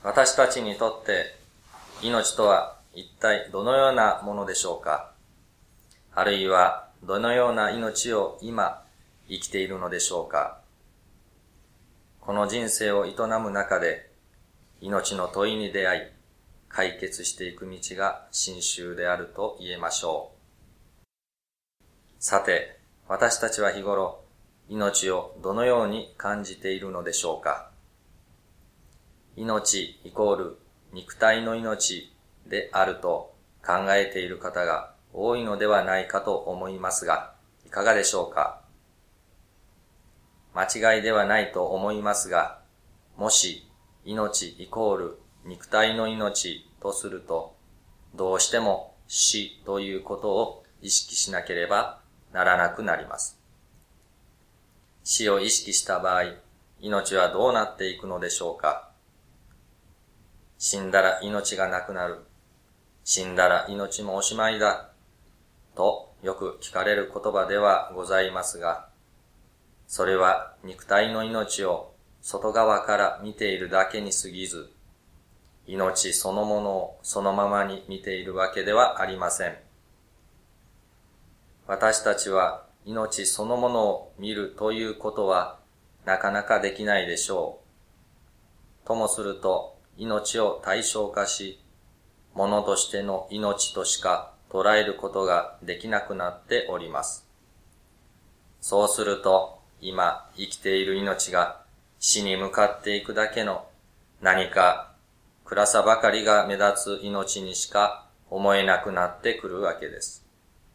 私たちにとって命とは一体どのようなものでしょうか？あるいはどのような命を今生きているのでしょうか？この人生を営む中で命の問いに出会い、解決していく道が真宗であると言えましょう。さて、私たちは日頃命をどのように感じているのでしょうか？命イコール肉体の命であると考えている方が多いのではないかと思いますが、いかがでしょうか？間違いではないと思いますが、もし命イコール肉体の命とすると、どうしても死ということを意識しなければならなくなります。死を意識した場合、命はどうなっていくのでしょうか？死んだら命がなくなる。死んだら命もおしまいだ。とよく聞かれる言葉ではございますが、それは肉体の命を外側から見ているだけに過ぎず、命そのものをそのままに見ているわけではありません。私たちは命そのものを見るということはなかなかできないでしょう。ともすると命を対象化し、物としての命としか捉えることができなくなっております。そうすると、今生きている命が死に向かっていくだけの何か暗さばかりが目立つ命にしか思えなくなってくるわけです。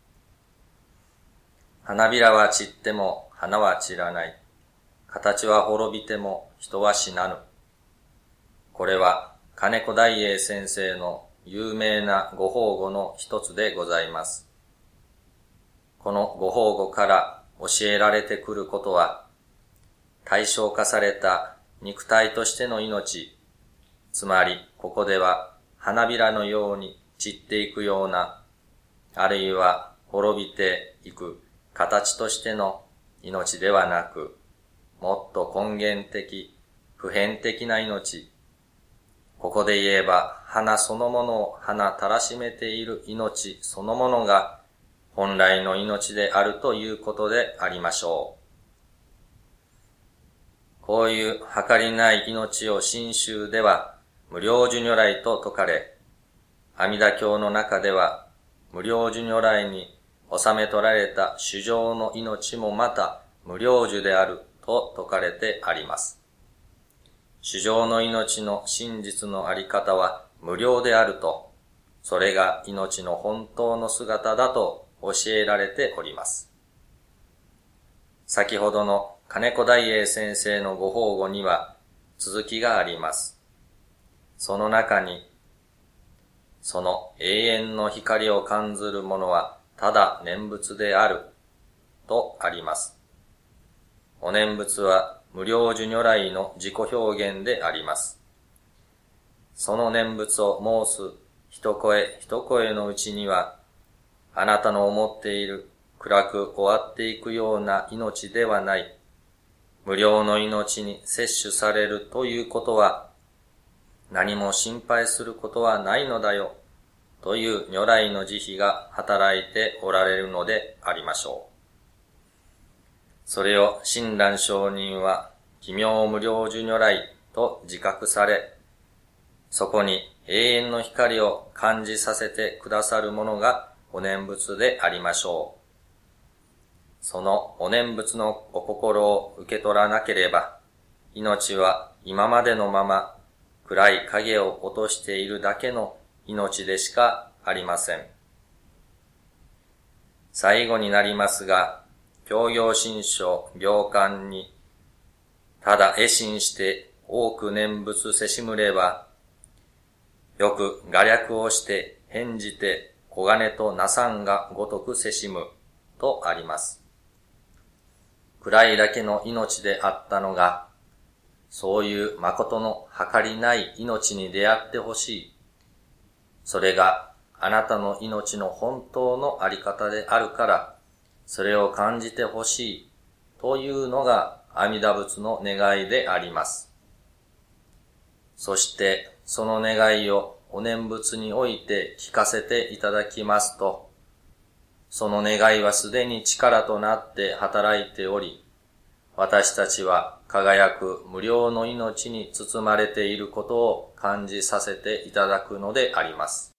花びらは散っても花は散らない。形は滅びても人は死なぬ。これは金子大英先生の有名なご法語の一つでございます。このご法語から教えられてくることは、対象化された肉体としての命、つまりここでは花びらのように散っていくような、あるいは滅びていく形としての命ではなく、もっと根源的、普遍的な命、ここで言えば花そのものを花たらしめている命そのものが本来の命であるということでありましょう。こういう計りない命を真宗では無量寿如来と説かれ、阿弥陀経の中では無量寿如来に収め取られた衆生の命もまた無量寿であると説かれてあります。衆生の命の真実のあり方は無料であると、それが命の本当の姿だと教えられております。先ほどの金子大英先生のご法語には続きがあります。その中に、その永遠の光を感ずる者はただ念仏であるとあります。お念仏は無量寿如来の自己表現であります。その念仏を申す一声一声のうちには、あなたの思っている暗く終わっていくような命ではない、無量の命に摂取されるということは、何も心配することはないのだよ、という如来の慈悲が働いておられるのでありましょう。それを親鸞上人は奇妙無量寿如来と自覚され、そこに永遠の光を感じさせてくださるものがお念仏でありましょう。そのお念仏のお心を受け取らなければ、命は今までのまま暗い影を落としているだけの命でしかありません。最後になりますが、教行信書行間に、ただ会心して多く念仏せしむれば、よく画略をして返じて小金となさんがごとくせしむとあります。暗いだけの命であったのが、そういう誠の計りない命に出会ってほしい。それがあなたの命の本当のあり方であるから、それを感じてほしいというのが阿弥陀仏の願いであります。 そしてその願いをお念仏において聞かせていただきますと、その願いはすでに力となって働いており、私たちは輝く無量の命に包まれていることを感じさせていただくのであります。